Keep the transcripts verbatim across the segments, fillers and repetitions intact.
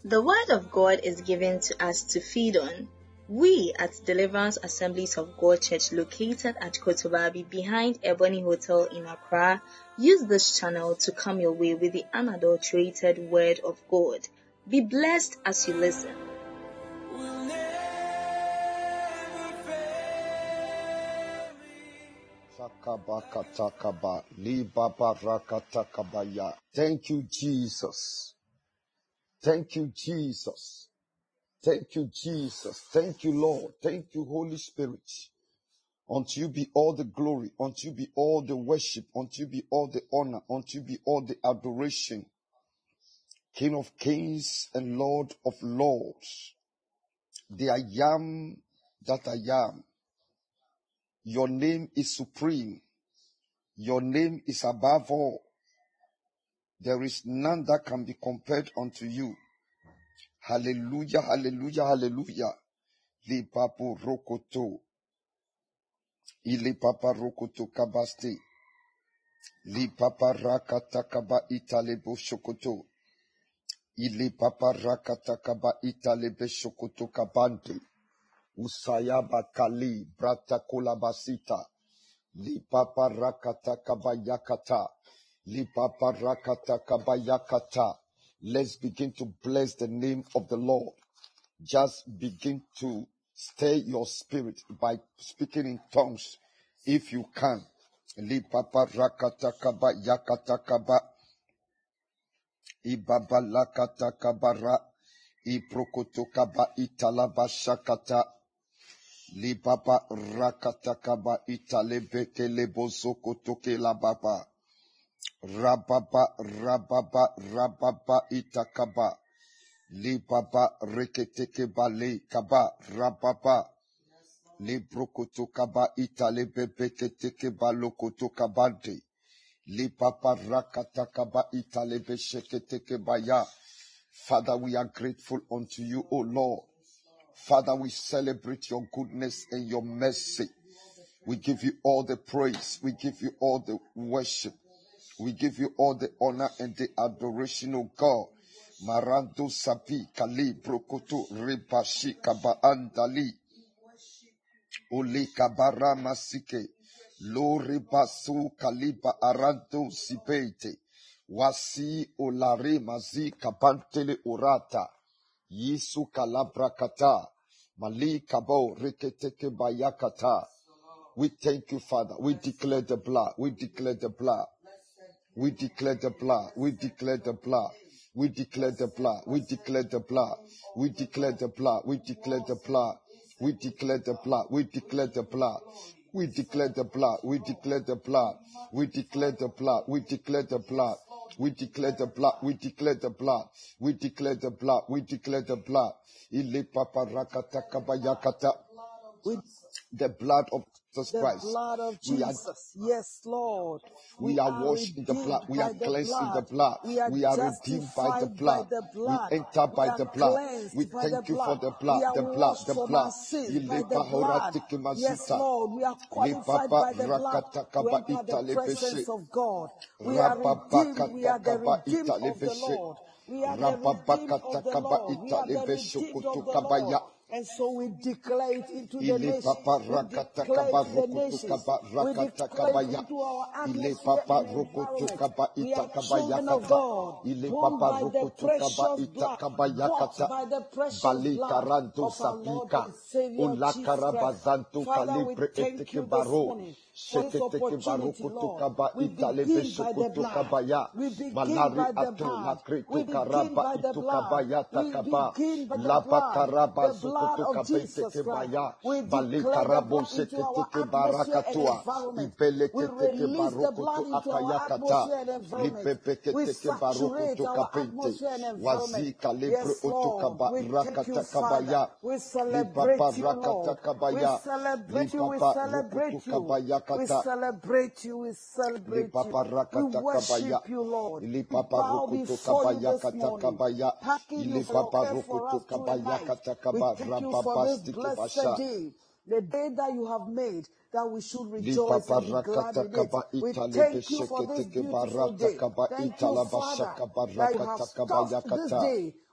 The Word of God is given to us to feed on. We at Deliverance Assemblies of God Church, located at Kotobabi behind Ebony Hotel in Accra, use this channel to come your way with the unadulterated Word of God. Be blessed as you listen. Thank you, Jesus. Thank you, Jesus. Thank you, Jesus. Thank you, Lord. Thank you, Holy Spirit. Unto you be all the glory. Unto you be all the worship. Unto you be all the honor. Unto you be all the adoration. King of kings and Lord of lords. The I am that I am. Your name is supreme. Your name is above all. There is none that can be compared unto you. Hallelujah, hallelujah, hallelujah. Li papu rokoto. Ili papa rokoto kabaste. Li papa rakata kaba italebo shokoto. Ili papa rakata kaba italebe shokoto kabante. Usayaba kali brata kolabasita. Li papa rakata kaba yakata. Li papa rakata kaba yakata. Let's begin to bless the name of the Lord. Just begin to stir your spirit by speaking in tongues if you can. Li papa rakata kaba yakata kaba. Ibaba lakata kabara. Iprokoto kaba italaba shakata. Li papa rakata kaba italebeke lebozo kotoke la baba. Rababa rababa rababa itakaba. Li baba reketeke bale kaba rababa. Li brokoto kaba itale bebeketeke balokoto kabante. Li papa rakata kaba itale besheketeke baya. Father, we are grateful unto you, O Lord. Father, we celebrate your goodness and your mercy. We give you all the praise. We give you all the worship. We give you all the honor and the adoration, O God. Marando sapi kali brokoto rebashi kaba andali. Ole kabara masike. Lo rebasu kaliba aranto sipete. Wasi olare mazi kabantele urata. Yisu kalabra kata. Mali kabo reketeke bayakata. We thank you, Father. We declare the blood. We declare the blood. We declare the blood. We declare the blood. We declare the blood. We declare the blood. We declare the blood. We declare the blood. We declare the blood. We declare the blood. We declare the blood. We declare the blood. We declare the blood. We declare the blood. We declare the blood. We declare the blood. We declare the blood. We declare the blood. Ile papa rakata kabayakata. The blood of Jesus Christ. The blood of We are, Jesus. Yes, Lord. we are washed in the blood. We are cleansed in the blood. We are, We are redeemed by the justified by blood. the blood. We enter by We are the blood. cleansed We by thank the you for blood. the blood. We are The blood. washed The from blood. our sins Ile by the bahora blood. tiki Yes, masita. Lord. We are qualified Papa by the blood rakata to kaba enter the itale presence beshe. of God. We are Rababa redeemed. We kata are the kaba redeemed itale of the beshe. Lord. We are the Rababa redeemed kata of the kaba Lord. We are itale the beshe redeemed kutu of the kabaya. Lord. And so we declare it into the Ile nation. papa We rakata declare kaba it to the rokutu nations. kaba We rakata declare it kabaya. into our Ile atmosphere papa and rokutu environment. kaba We ita are kabaya children of kata. God, Ile born papa by the rokutu kaba precious ita blood, kabaya bought kata. by the precious Bali blood karanto of our Lord sapika. and Savior Ula Jesus Christ. karabazanto Father, we kalibre thank eteke you this baro. morning for this Sheketeke opportunity, barokutu Lord. kaba We ita lebe begin by the shokutu blood. kabaya. We begin Malari by the ato la blood. We kreto begin karaba by the itu blood. kabaya We takaba. begin by the Laba blood. karaba The blood sokoto of kabete Jesus Christ. kebaya. We Bali declare the karabo blood into our sheketeke atmosphere and barakatua. environment. Ibele We keteke release the blood barokoto into our akayakata. atmosphere and environment. Lipepe We keteke saturate barokoto our kapente. atmosphere and environment. Wazi kalibre Yes, oto Lord. kaba We thank you, rakata Father. kabaya. We Lipapa celebrate you, rakata Lord. We kabaya. celebrate you. We Lipapa rukutu celebrate you. kabaya We kata. celebrate you. We celebrate you. Lipapa We rakata kabaya. worship you, Lord. Ili We papa bow rukutu before you kabaya this kata morning, kabaya. thanking you Ili for your papa care for rukutu us through the kabaya night. kata We kaba thank you for this rababastike blessed basha. day, the day that you have made, that we should Li rejoice papa and be glad rakata in it. kaba We itale thank you for besheke this teke beautiful barata day. kaba Thank you, itala basha Father, kaba that you have rakata kaba stuffed this yakata. day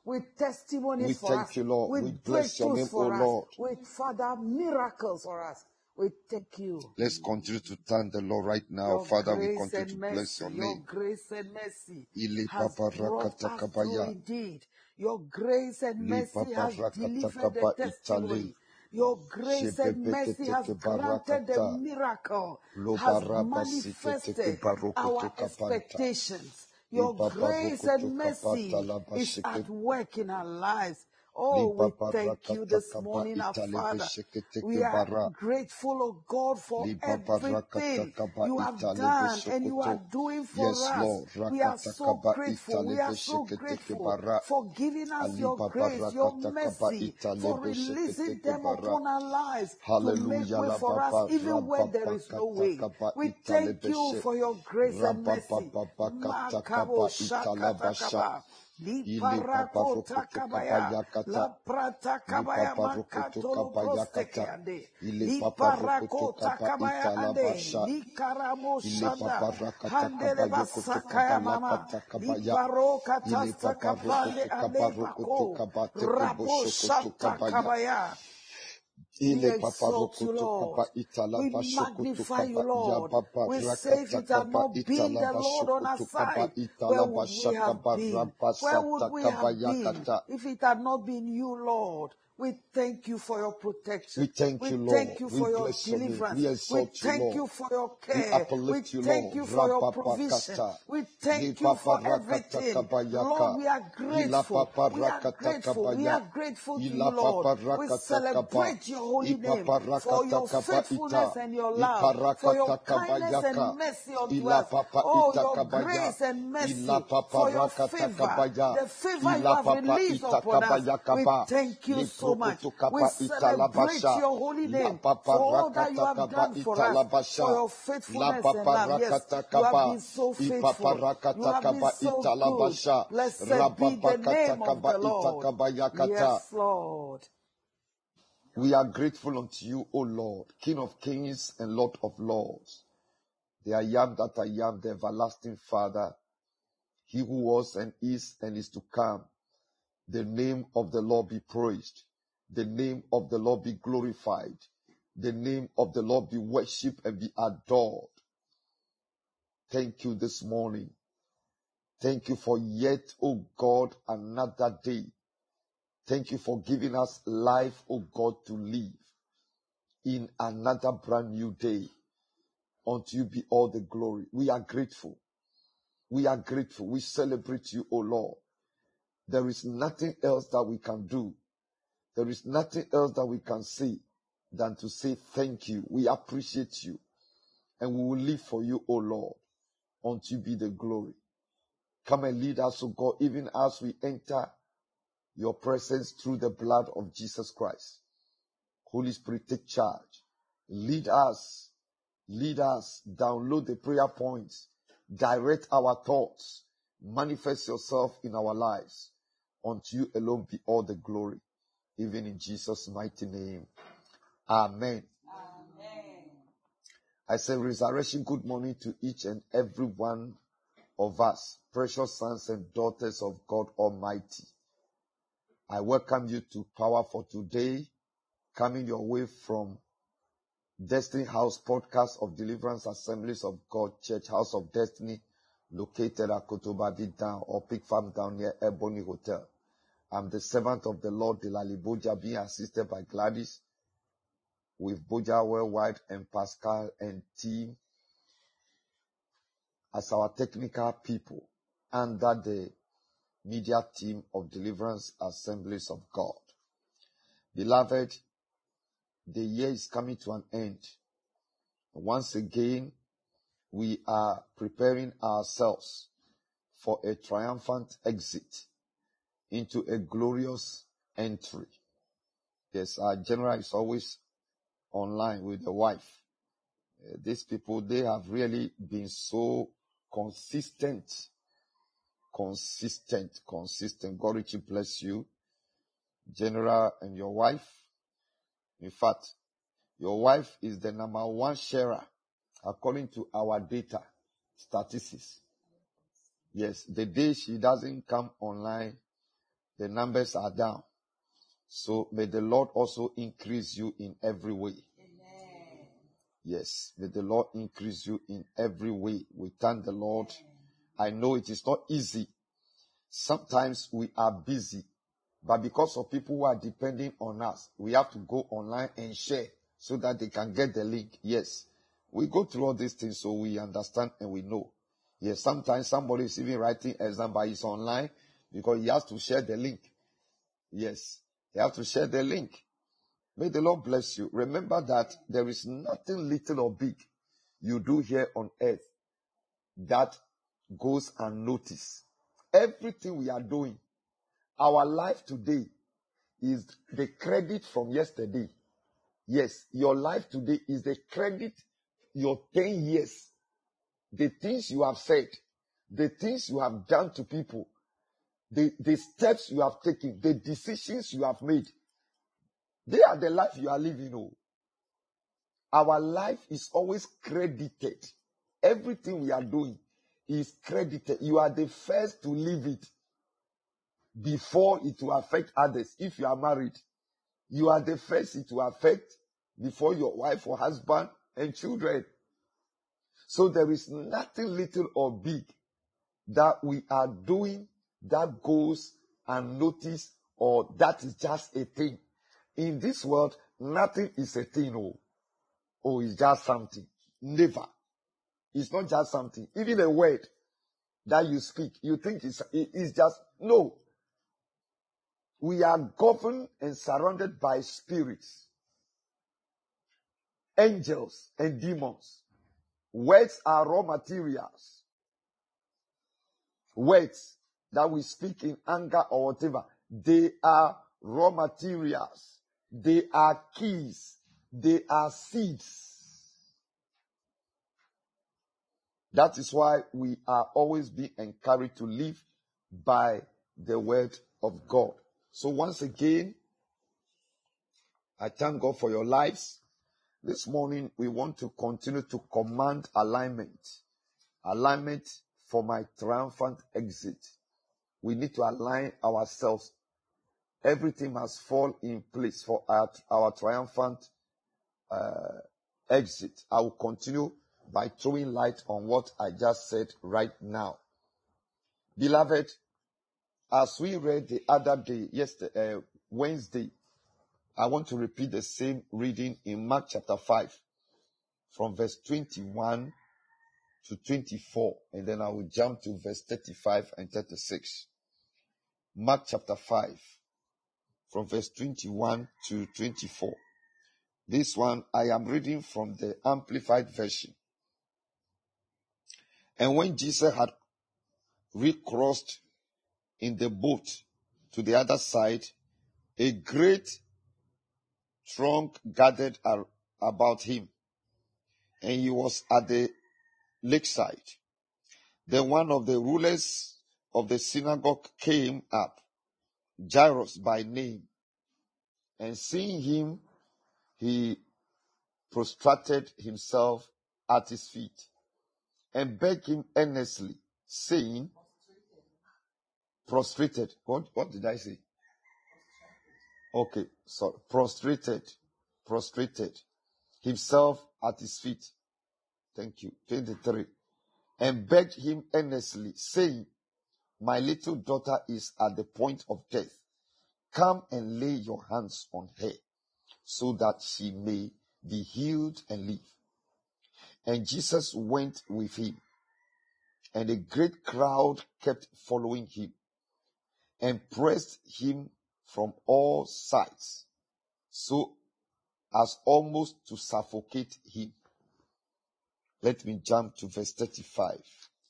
with testimonies We for thank us, you, Lord. with We bless your breakthroughs name, O for us, Lord. with, Father, miracles for us. We thank you. Let's continue to thank the Lord right now. Your Father, we grace continue and to bless mercy, your your name. grace and mercy Ili has brought us through paparakata indeed. Your grace and Li mercy has delivered the paparakata itali. testimony. Your grace and mercy has Shebebeketeke granted the barakata. miracle, Lo has barabasiketeke manifested barokoto our kapanta. expectations. Your Ipa grace barokoto and kapata mercy la is at basheke. work in our lives. Oh, Li we thank you paparakata this kaba morning, our itali Father. besheketeke We are bara. grateful, oh God, for Li paparakata everything kaba you have itali done and you are bosokoto. doing for Yes, us. Lord. We are Rakata so kaba grateful. itali We are so besheketeke grateful bara. for giving us Ali your grace, your paparakata kaba mercy, itali for releasing besheketeke them bara. upon our lives to make Hallelujah. way La for us, baba even where there is no rababakata way. kaba We itali thank you beshe. for your grace and mercy. Rabababakata Makabo kaba italabasha. shakatakaba. Li Ili parako paparokoto kaba takabaya, yakata. la prata Li kabaya paparokoto makatolo kaba prosteke yakata. ande, Ili li paparokoto parako kaba takabaya ande, italabasha. li karamo Ili shanda, paparakata kaba handele yokoto kaba basakaya mama, lakata kaba li ya. paro Ili katasta kapande paparokoto kaba ande rokoto bako, kaba teke rapo boshokoto shata kaba ya. kabaya. We Ile exalt you, paparokoto Lord. kaba We italabashokoto magnify you, kaba ya Lord. baba We say if rakata it had kaba not been the Lord on our italabashokoto kaba side, where would we italabasha have kaba been? Where would rabasata we kaba have been yakata. if it had not been you, Lord? We thank you for your We protection. thank We you, Lord. thank you We for your bless your name. deliverance. We We exalt you, thank Lord. you for your We care. We uplift you, thank Lord. you for your provision. Rababakata. We thank you for Lipaparakata everything. Lord, kabayaka. we are grateful. We are Ilapaparakata grateful. We kabaya. are grateful to you, Lord. We Ilapaparakata kaba. celebrate your holy name for Ipaparakata your faithfulness kabaita. and your love, for your Iparakata kindness kabayaka. and mercy unto us. Ilapapa Oh, ita your kabaya. grace and mercy, for your Ilapaparakata favor, kabaya. the favor you have Ilapapa released ita upon us. kabaya We kaba. thank you so much. Liprokutu We kaba ita celebrate labasha. your holy La name for all that you paparakata have kaba done for us, for italabasha. your La faithfulness and love. Yes, paparakata you have kaba. been so faithful. You Ipaparakata have been kaba so good. italabasha. Blessed be the Rababakata name of kaba the Lord. itakabayakata. Yes, Lord. We are grateful unto you, O Lord, King of kings and Lord of lords. The I am that I am, the everlasting Father, he who was and is and is to come. The name of the Lord be praised. The name of the Lord be glorified. The name of the Lord be worshipped and be adored. Thank you this morning. Thank you for yet, O God, another day. Thank you for giving us life, O God, to live in another brand new day. Unto you be all the glory. We are grateful. We are grateful. We celebrate you, O Lord. There is nothing else that we can do. There is nothing else that we can say than to say thank you. We appreciate you. And we will live for you, O Lord. Unto you be the glory. Come and lead us, O God, even as we enter your presence through the blood of Jesus Christ. Holy Spirit, take charge. Lead us. Lead us. Download the prayer points. Direct our thoughts. Manifest yourself in our lives. Unto you alone be all the glory. Even in Jesus' mighty name. Amen. Amen. I say resurrection, good morning to each and every one of us, precious sons and daughters of God Almighty. I welcome you to Power for Today, coming your way from Destiny House Podcast of Deliverance Assemblies of God Church, House of Destiny, located at Kotobabi Down or Pig Farm down near Ebony Hotel. I'm the servant of the Lord, Delali Boja, being assisted by Gladys, with Boja Worldwide and Pascal and team as our technical people under the media team of Deliverance Assemblies of God. Beloved, the year is coming to an end. Once again, we are preparing ourselves for a triumphant exit into a glorious entry. Yes, our general is always online with the wife. Uh, these people, they have really been so consistent, consistent, consistent. God richly bless you, General, and your wife. In fact, your wife is the number one sharer according to our data statistics. Yes, the day she doesn't come online, The numbers are down. So may the Lord also increase you in every way. Amen. Yes, may the Lord increase you in every way. We thank the Lord. I know it is not easy. Sometimes we are busy, but because of people who are depending on us, we have to go online and share so that they can get the link. Yes, we go through all these things so we understand and we know. Yes, sometimes somebody is even writing exam, but he's online because he has to share the link. Yes, you have to share the link. May the Lord bless you. Remember that there is nothing little or big you do here on earth that goes unnoticed. Everything we are doing, our life today is the credit from yesterday. Yes, your life today is the credit, your ten years, the things you have said, the things you have done to people, the, the steps you have taken, the decisions you have made. They are the life you are living. Oh. Our life is always credited. Everything we are doing is credited. You are the first to live it before it will affect others. If you are married, you are the first it will affect before your wife or husband and children. So there is nothing little or big that we are doing that goes unnoticed or that is just a thing. In this world, nothing is a thing. Oh, oh, it's just something. Never. It's not just something. Even a word that you speak, you think it's, it's just, no. We are governed and surrounded by spirits, angels and demons. Words are raw materials. Words that we speak in anger or whatever, they are raw materials. They are keys. They are seeds. That is why we are always being encouraged to live by the word of God. So once again, I thank God for your lives. This morning, we want to continue to command alignment. Alignment for my triumphant exit. We need to align ourselves. Everything must fall in place for our, our triumphant uh, exit. I will continue by throwing light on what I just said right now. Beloved, as we read the other day, yesterday, uh, Wednesday, I want to repeat the same reading in Mark chapter five, from verse twenty-one to twenty-four, and then I will jump to verse thirty-five and thirty-six. Mark chapter five, from verse twenty-one to twenty-four. This one, I am reading from the Amplified Version. And when Jesus had recrossed in the boat to the other side, a great throng gathered ar- about him, and he was at the lakeside. Then one of the rulers of the synagogue came up, Jairus by name, and seeing him, he prostrated himself at his feet and begged him earnestly, saying, prostrated. What, what did I say? Okay, sorry. Prostrated, prostrated himself at his feet. Thank you. twenty-three. And begged him earnestly, saying, my little daughter is at the point of death. Come and lay your hands on her, so that she may be healed and live. And Jesus went with him, and a great crowd kept following him, and pressed him from all sides, so as almost to suffocate him. Let me jump to verse thirty-five.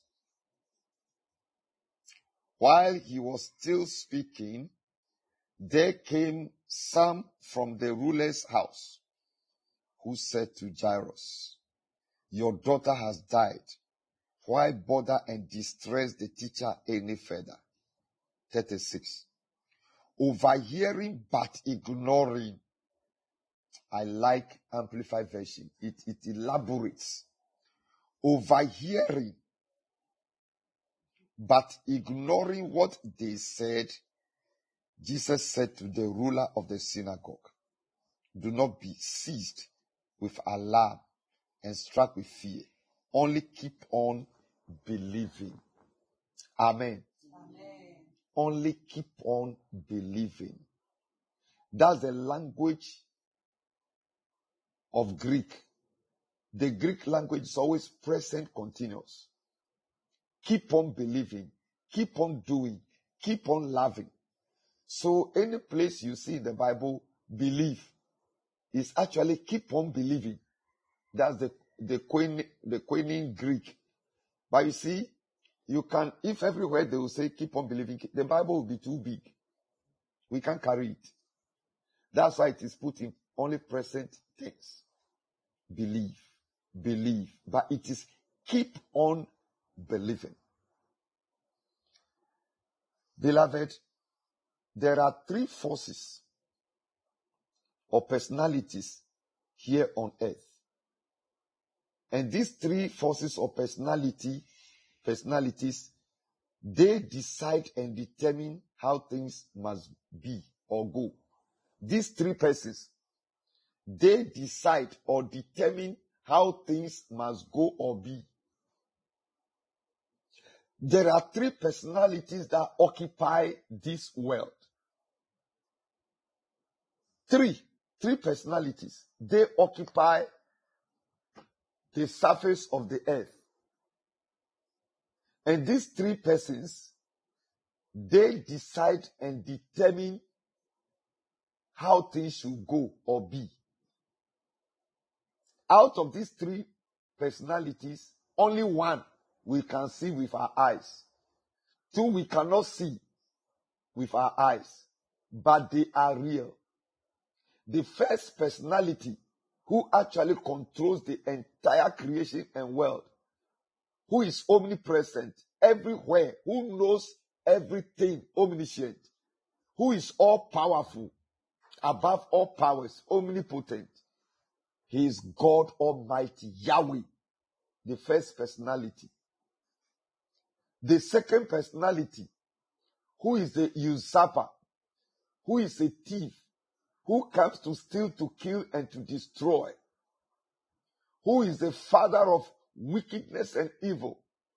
While he was still speaking, there came some from the ruler's house, who said to Jairus, your daughter has died. Why bother and distress the teacher any further? thirty-six. Overhearing but ignoring. I like Amplified Version. It, it elaborates. Overhearing but ignoring what they said, Jesus said to the ruler of the synagogue, do not be seized with alarm and struck with fear. Only keep on believing. Amen. Amen. Only keep on believing. That's the language of Greek. The Greek language is always present continuous. Keep on believing. Keep on doing. Keep on loving. So any place you see in the Bible, believe, is actually keep on believing. That's the the Koine, the Koine Greek. But you see, you can, if everywhere they will say keep on believing, the Bible will be too big. We can't carry it. That's why it is put in only present tense. Believe, believe. But it is keep on believing. Beloved, there are three forces or personalities here on earth. And these three forces or personality, personalities, they decide and determine how things must be or go. These three persons, they decide or determine how things must go or be. There are three personalities that occupy this world. Three. Three personalities. They occupy the surface of the earth. And these three persons, they decide and determine how things should go or be. Out of these three personalities, only one we can see with our eyes. Two we cannot see with our eyes, but they are real. The first personality, who actually controls the entire creation and world, who is omnipresent everywhere, who knows everything, omniscient, who is all powerful, above all powers, omnipotent. He is God Almighty, Yahweh, the first personality. The second personality, who is the usurper, who is a thief, who comes to steal, to kill, and to destroy, who is the father of wickedness and evil,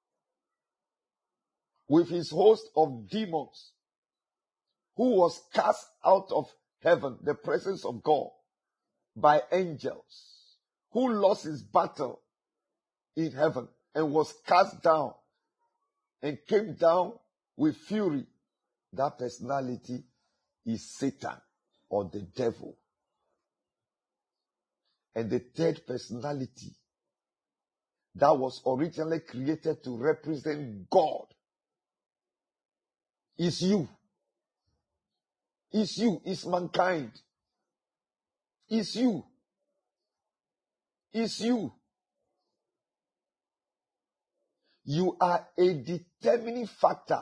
with his host of demons, who was cast out of heaven, the presence of God, by angels, who lost his battle in heaven and was cast down and came down with fury. That personality is Satan, or the devil. And the third personality that was originally created to represent God is you. Is you, is mankind. Is you. Is you. You are a determining factor.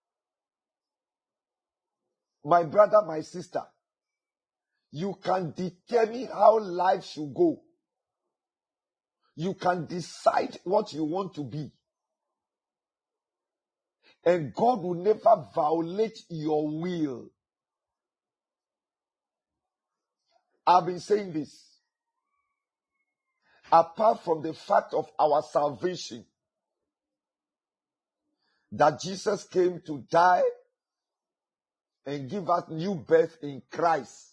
My brother, my sister, you can determine how life should go. You can decide what you want to be. And God will never violate your will. I've been saying this. Apart from the fact of our salvation, that Jesus came to die and give us new birth in Christ,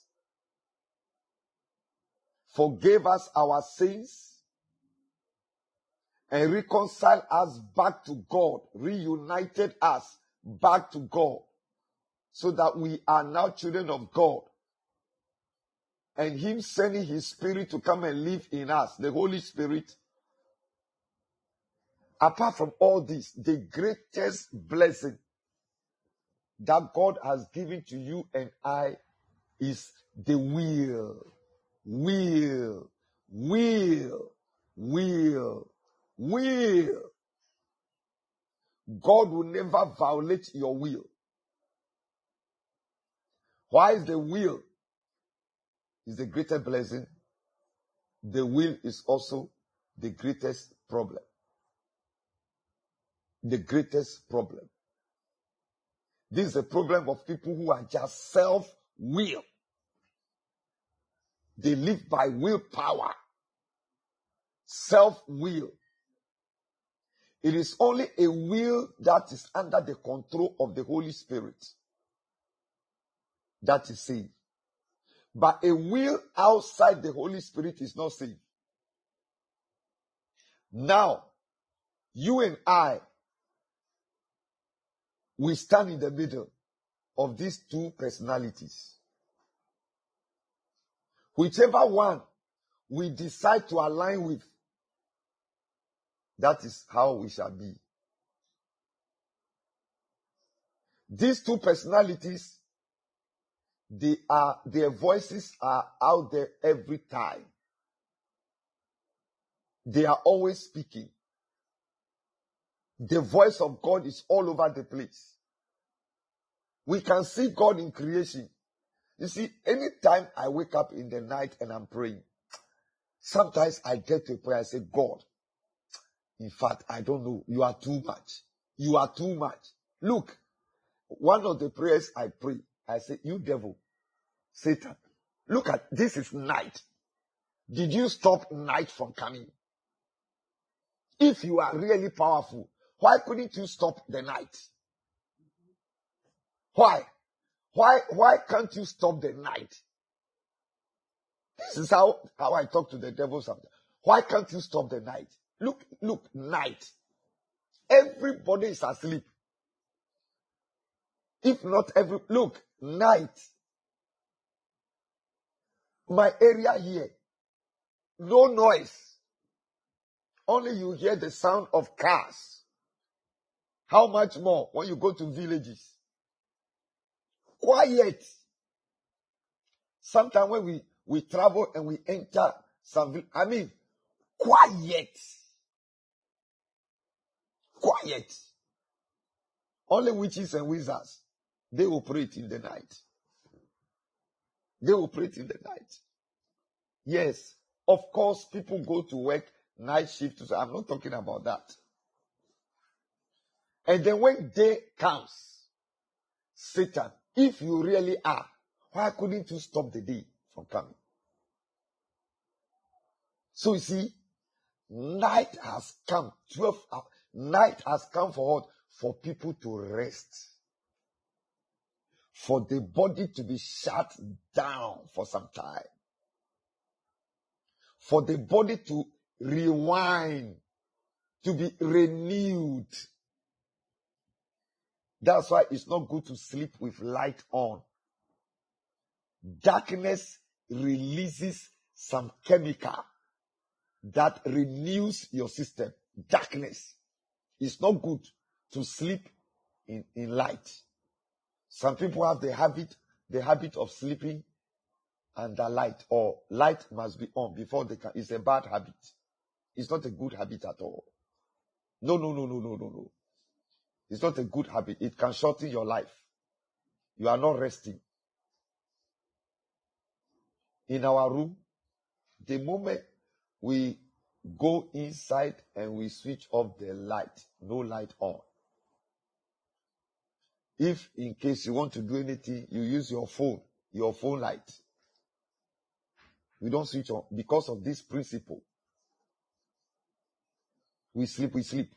forgave us our sins, and reconciled us back to God, reunited us back to God, so that we are now children of God. And Him sending His Spirit to come and live in us, the Holy Spirit. Apart from all this, the greatest blessing that God has given to you and I is the will. Will. Will. Will. Will. God will never violate your will. Why is the will is the greatest blessing? The will is also the greatest problem. The greatest problem. This is a problem of people who are just self-will. They live by willpower. Self-will. It is only a will that is under the control of the Holy Spirit that is saved. But a will outside the Holy Spirit is not saved. Now, you and I, we stand in the middle of these two personalities. Whichever one we decide to align with, that is how we shall be. These two personalities, they are, their voices are out there every time. They are always speaking. The voice of God is all over the place. We can see God in creation. You see, anytime I wake up in the night and I'm praying, sometimes I get to pray, I say, God, in fact, I don't know, you are too much. You are too much. Look, one of the prayers I pray, I say, you devil, Satan, look at, this is night. Did you stop night from coming? If you are really powerful, why couldn't you stop the night? Why? Why, why can't you stop the night? This is how, how I talk to the devil sometimes. Why can't you stop the night? Look, look, night. Everybody is asleep. If not every, look, night. My area here, no noise. Only you hear the sound of cars. How much more when you go to villages? Quiet. Sometimes when we, we travel and we enter some, I mean, quiet. Quiet. Only witches and wizards, they operate in the night. They operate in the night. Yes, of course, people go to work night shift. So I'm not talking about that. And then when day comes, Satan, if you really are, why couldn't you stop the day from coming? So you see, night has come. twelve hours. Night has come for what? For people to rest. For the body to be shut down for some time. For the body to rewind, to be renewed. That's why it's not good to sleep with light on. Darkness releases some chemical that renews your system. Darkness. It's not good to sleep in, in light. Some people have the habit, the habit of sleeping under light, or light must be on before they can. It's a bad habit. It's not a good habit at all. No, no, no, no, no, no, no. It's not a good habit. It can shorten your life. You are not resting. In our room, the moment we go inside and we switch off the light, no light on. If in case you want to do anything, you use your phone, your phone light. We don't switch on because of this principle. We sleep, we sleep.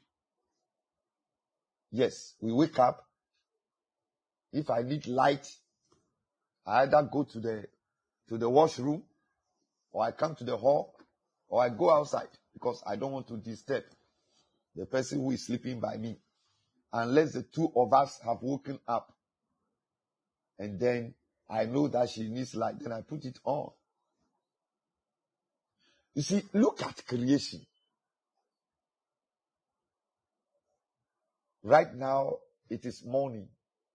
Yes, we wake up. If I need light, I either go to the to the washroom, or I come to the hall, or I go outside because I don't want to disturb the person who is sleeping by me. Unless the two of us have woken up. And then I know that she needs light. Then I put it on. You see, look at creation. Right now, it is morning.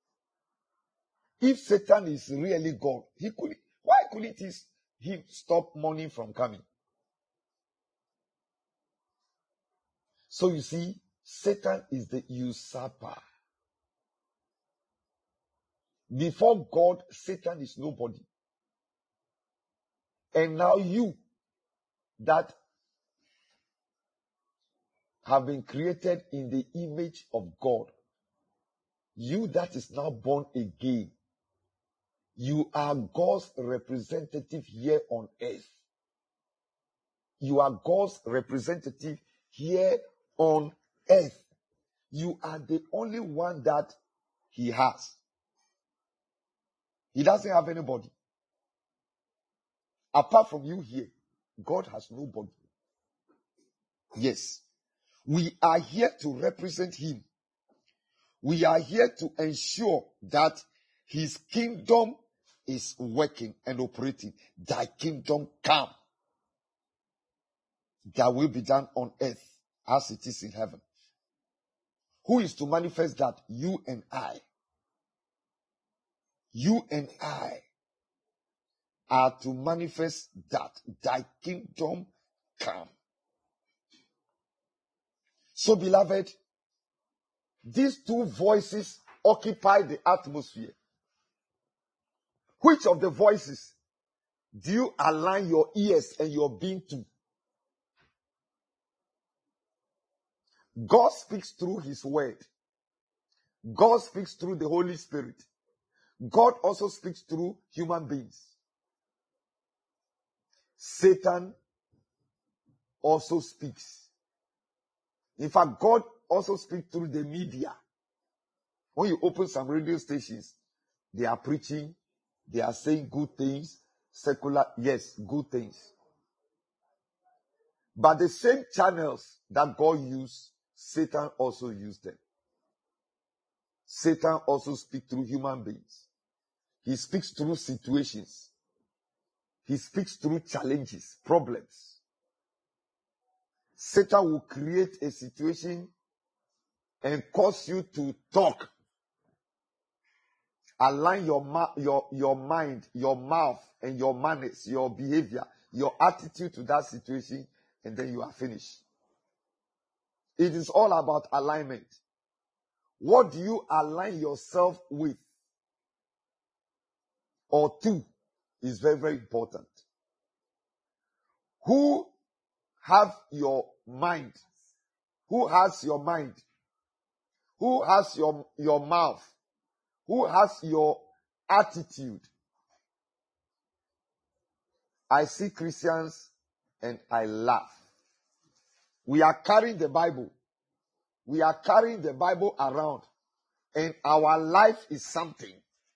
If Satan is really God, he could, why couldn't he, he stop morning from coming? So you see, Satan is the usurper. Before God, Satan is nobody. And now you that have been created in the image of God, You that is now born again, you are God's representative here on earth. You are God's representative here on earth. You are the only one that he has. He doesn't have anybody. Apart from you here, God has nobody. Yes. We are here to represent him. We are here to ensure that his kingdom is working and operating. Thy kingdom come. That will be done on earth as it is in heaven. Who is to manifest that? You and I. You and I are to manifest that. Thy kingdom come. So, beloved, these two voices occupy the atmosphere. Which of the voices do you align your ears and your being to? God speaks through his word. God speaks through the Holy Spirit. God also speaks through human beings. Satan also speaks. In fact, God also speaks through the media. When you open some radio stations, they are preaching, they are saying good things, secular, yes, good things. But the same channels that God used, Satan also used them. Satan also speaks through human beings. He speaks through situations. He speaks through challenges, problems. Satan will create a situation and cause you to talk. Align your, ma- your, your mind, your mouth, and your manners, your behavior, your attitude to that situation, and then you are finished. It is all about alignment. What do you align yourself with or to is very, very important. Who have your mind? Who has your mind? Who has your, your mouth? Who has your attitude? I see Christians and I laugh. We are carrying the Bible. We are carrying the Bible around. And our life is something.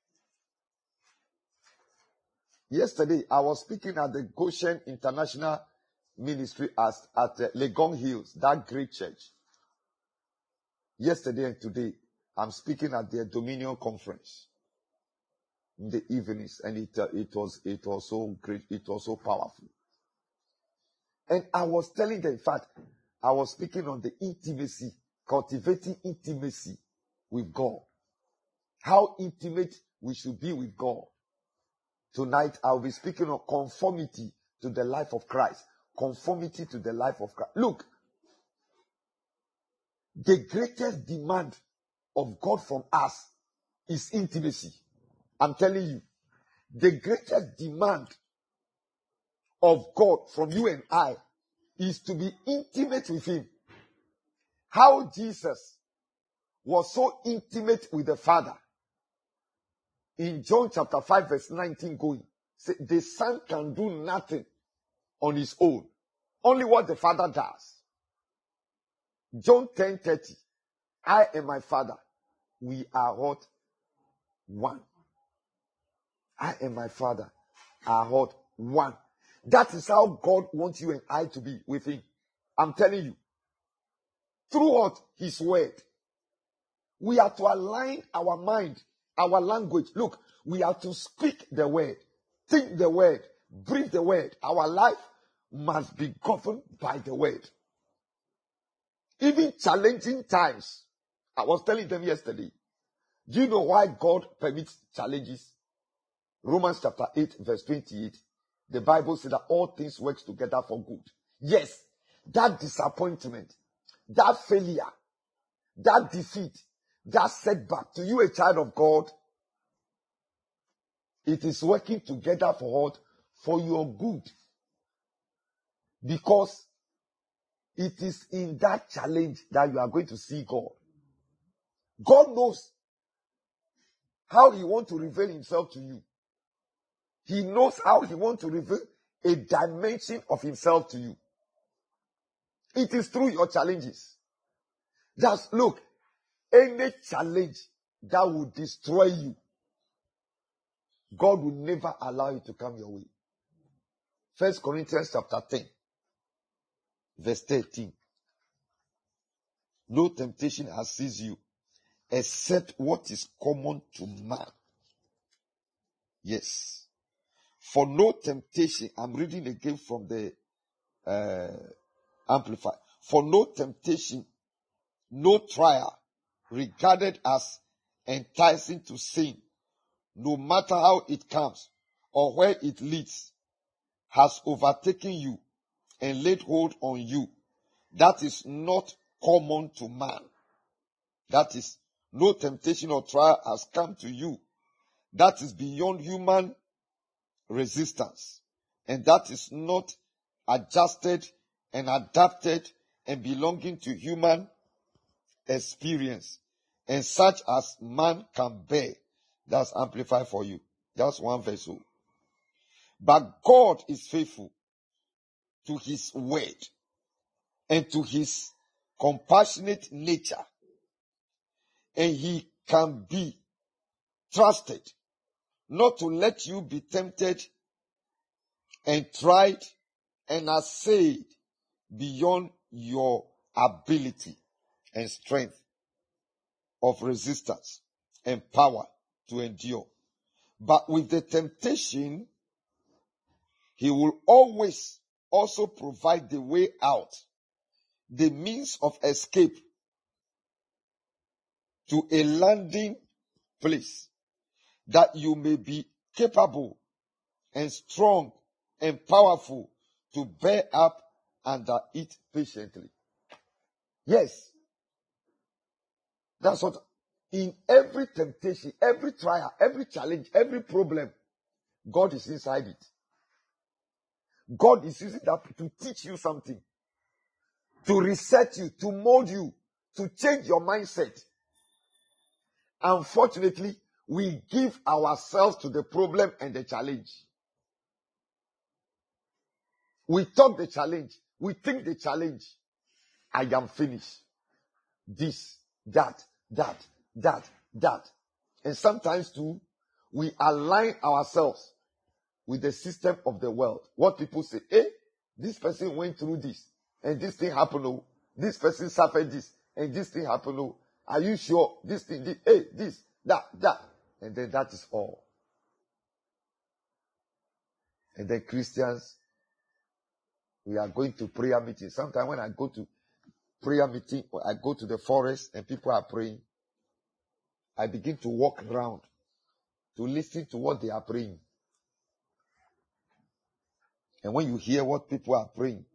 Yesterday, I was speaking at the Goshen International Ministry as, at uh, Legon Hills, that great church. Yesterday and today, I'm speaking at their Dominion Conference in the evenings, and it uh, it was it was so great, it was so powerful. And I was telling them, in fact, I was speaking on the intimacy, cultivating intimacy with God. How intimate we should be with God. Tonight, I'll be speaking on conformity to the life of Christ. Conformity to the life of Christ. Look, the greatest demand of God from us is intimacy. I'm telling you, the greatest demand of God from you and I is to be intimate with him. How Jesus was so intimate with the Father. In John chapter five verse nineteen going, say, the Son can do nothing on his own. Only what the Father does. John ten thirty, I and my Father, we are what? One. I and my Father are what? One. That is how God wants you and I to be with him. I'm telling you. Through what? His word. We are to align our mind, our language. Look, we are to speak the word, think the word, breathe the word. Our life must be governed by the word. Even challenging times. I was telling them yesterday. Do you know why God permits challenges? Romans chapter eight verse twenty-eight. The Bible says that all things work together for good. Yes, that disappointment, that failure, that defeat, that setback, to you a child of God, it is working together for what? For your good. Because it is in that challenge that you are going to see God. God knows how he wants to reveal himself to you. He knows how he wants to reveal a dimension of himself to you. It is through your challenges. Just look, any challenge that will destroy you, God will never allow it to come your way. First Corinthians chapter ten, verse thirteen. No temptation has seized you, except what is common to man. Yes. For no temptation, I'm reading again from the uh, Amplified. For no temptation, no trial, regarded as enticing to sin, no matter how it comes or where it leads, has overtaken you and laid hold on you. That is not common to man. That is, no temptation or trial has come to you. That is beyond human resistance. And that is not adjusted and adapted and belonging to human experience. And such as man can bear. That's amplified for you. That's one verse. But God is faithful to his word and to his compassionate nature. And he can be trusted not to let you be tempted and tried and assailed beyond your ability and strength of resistance and power to endure. But with the temptation, he will always also provide the way out, the means of escape to a landing place, that you may be capable and strong and powerful to bear up under it patiently. Yes. That's what, in every temptation, every trial, every challenge, every problem, God is inside it. God is using that to teach you something, to reset you, to mold you, to change your mindset. Unfortunately, we give ourselves to the problem and the challenge. We talk the challenge. We think the challenge. I am finished. This, that, that, that, that. And sometimes too, we align ourselves with the system of the world. What people say, hey, this person went through this, and this thing happened. Oh, this person suffered this, and this thing happened. Oh, are you sure? This thing, this, hey, this, that, that. And then that is all. And then Christians, we are going to prayer meeting. Sometimes when I go to prayer meeting, or I go to the forest and people are praying, I begin to walk around to listen to what they are praying. And when you hear what people are praying,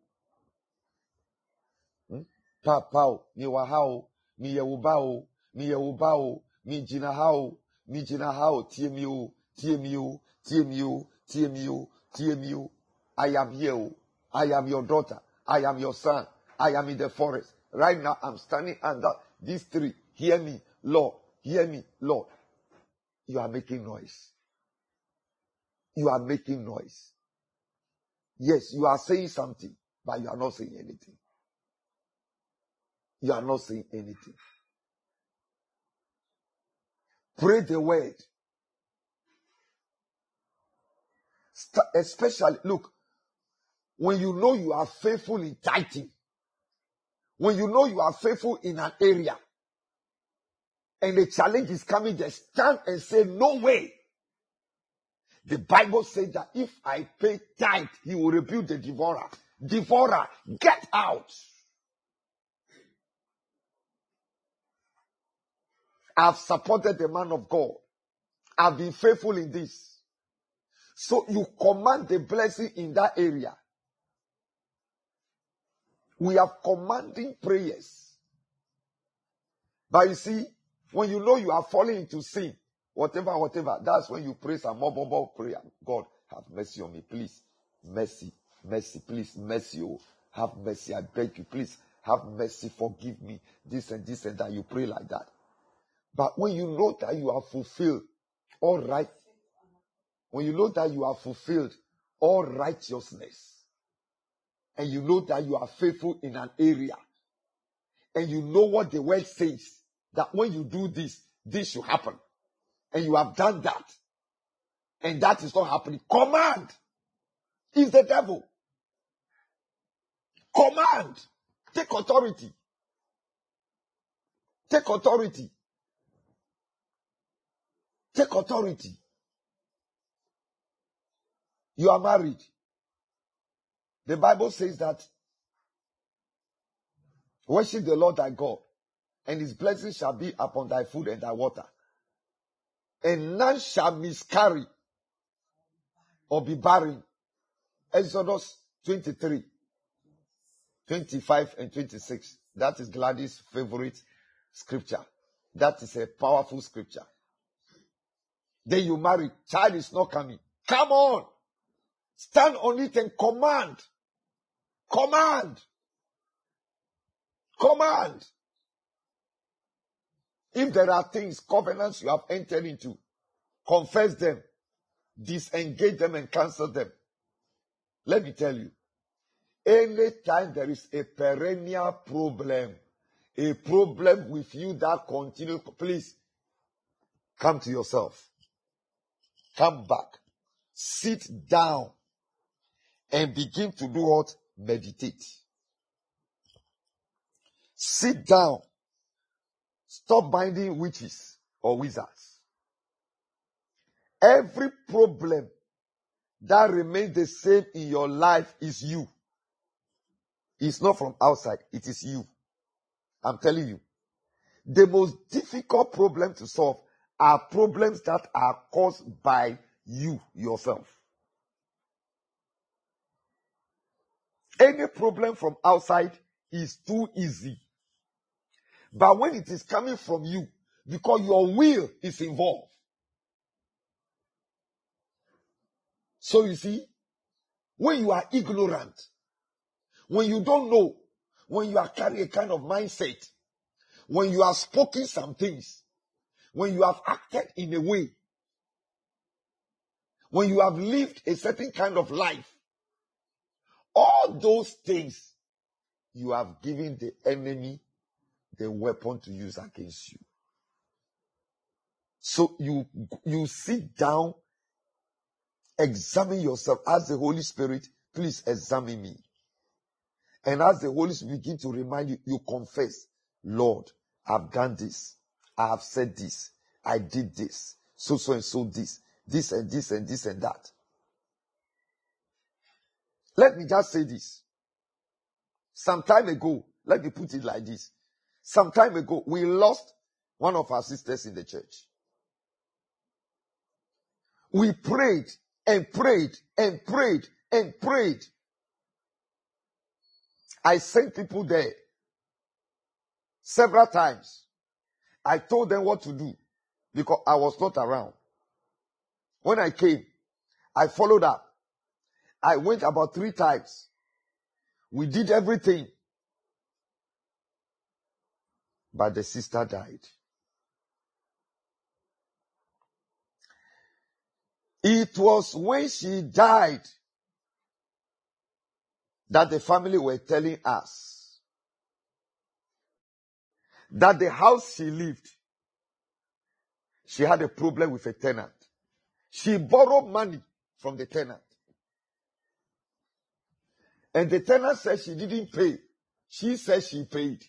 hmm? Pa pao, mi wahao, mi yewubao, mi yewubao, mi jinahao, mi jinahao, T M U, T M U, T M U, T M U, T M U. I am here. I am your daughter. I am your son. I am in the forest. Right now, I'm standing under these three. Hear me, Lord. Hear me, Lord. You are making noise. You are making noise. Yes, you are saying something, but you are not saying anything. You are not saying anything. Pray the word. St- especially, look, when you know you are faithful in tithing, when you know you are faithful in an area, and the challenge is coming, just stand and say, no way. The Bible says that if I pay tithe, he will rebuke the devourer. Devourer, get out. I've supported the man of God. I've been faithful in this. So you command the blessing in that area. We are commanding prayers. But you see, when you know you are falling into sin, whatever, whatever, that's when you pray some more, more, more prayer. God, have mercy on me, please. Mercy, mercy, please, mercy. Oh, have mercy, I beg you, please. Have mercy, forgive me. This and this and that. You pray like that. But when you know that you are fulfilled all right, when you know that you are fulfilled all righteousness, and you know that you are faithful in an area, and you know what the word says, that when you do this, this should happen, and you have done that, and that is not happening, command. Is the devil. Command. Take authority. Take authority. Take authority. You are married. The Bible says that worship the Lord thy God, and his blessing shall be upon thy food and thy water. And none shall miscarry or be barren. Exodus twenty-three, twenty-five and twenty-six. That is Gladys' favorite scripture. That is a powerful scripture. Then you marry, child is not coming. Come on. Stand on it and command. Command. Command. If there are things, covenants you have entered into, confess them, disengage them and cancel them. Let me tell you, anytime there is a perennial problem, a problem with you that continues, please come to yourself. Come back. Sit down and begin to do what? Meditate. Sit down. Stop binding witches or wizards. Every problem that remains the same in your life is you. It's not from outside. It is you. I'm telling you. The most difficult problem to solve are problems that are caused by you yourself. Any problem from outside is too easy. But when it is coming from you, because your will is involved. So you see, when you are ignorant, when you don't know, when you are carrying a kind of mindset, when you have spoken some things, when you have acted in a way, when you have lived a certain kind of life, all those things, you have given the enemy the weapon to use against you. So you, you sit down, examine yourself. Ask the Holy Spirit, please examine me. And as the Holy Spirit begin to remind you, you confess, Lord, I've done this. I have said this. I did this. So, so, and so this. This and this and this and that. Let me just say this. Some time ago, let me put it like this. Some time ago, we lost one of our sisters in the church. We prayed and prayed and prayed and prayed. I sent people there several times. I told them what to do because I was not around. When I came, I followed up. I went about three times. We did everything. But the sister died. It was when she died that the family were telling us that the house she lived, she had a problem with a tenant. She borrowed money from the tenant. And the tenant said she didn't pay. She said she paid.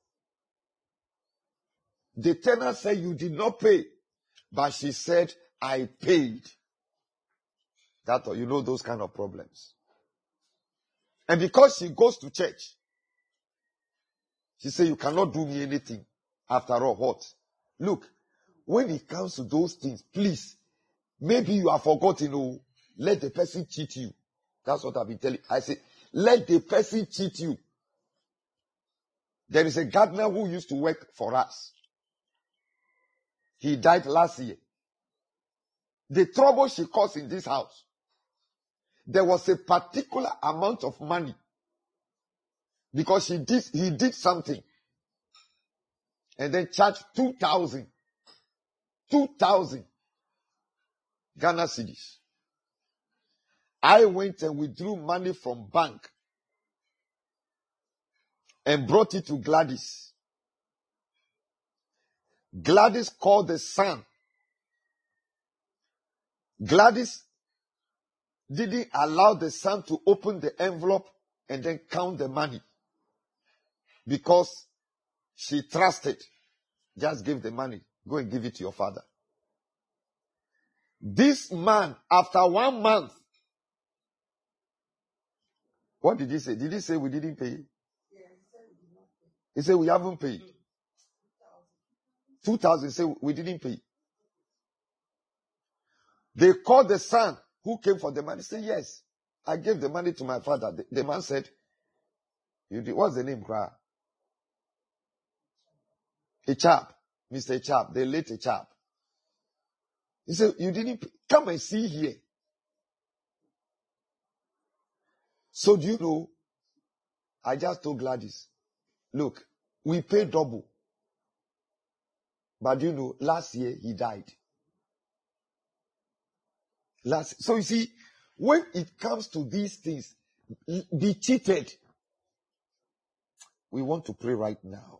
The tenant said you did not pay. But she said, I paid. That, you know, those kind of problems. And because she goes to church, she said, you cannot do me anything. After all, what? Look, when it comes to those things, please, maybe you have forgotten, oh, let the person cheat you. That's what I've been telling you. I say, let the person cheat you. There is a gardener who used to work for us. He died last year. The trouble she caused in this house, there was a particular amount of money because he did, he did something and then charged two thousand. two thousand. Ghana cedis. I went and withdrew money from bank and brought it to Gladys. Gladys called the son. Gladys didn't allow the son to open the envelope and then count the money because she trusted. Just give the money. Go and give it to your father. This man, after one month, what did he say? Did he say we didn't pay? He said we haven't paid. Two thousand. He said we didn't pay. They called the son who came for the money. He said, yes, I gave the money to my father. The, the man said, you did, what's the name, cry? A chap, Mister Chap, the late chap. He said, you didn't pay. Come and see here. So do you know, I just told Gladys, look, we pay double. But you know, last year he died. Last, so you see, when it comes to these things, be cheated. We want to pray right now.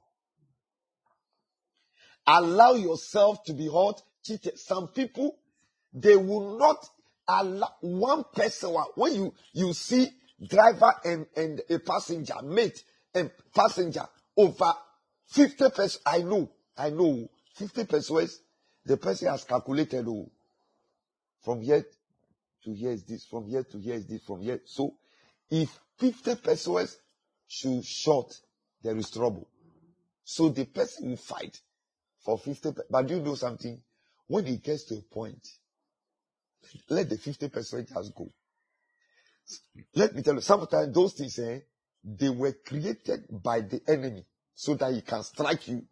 Allow yourself to be hot, cheated. Some people, they will not allow one person. When you, you see driver and, and a passenger, mate and passenger over fifty pesos, I know, I know, fifty pesos, the person has calculated, oh, from here to here is this, from here to here is this, from here. So, if fifty pesos should short, there is trouble. So the person will fight for fifty. But do you know something? When it gets to a point, let the fifty percent just go. Let me tell you, sometimes those things, eh, they were created by the enemy so that he can strike you.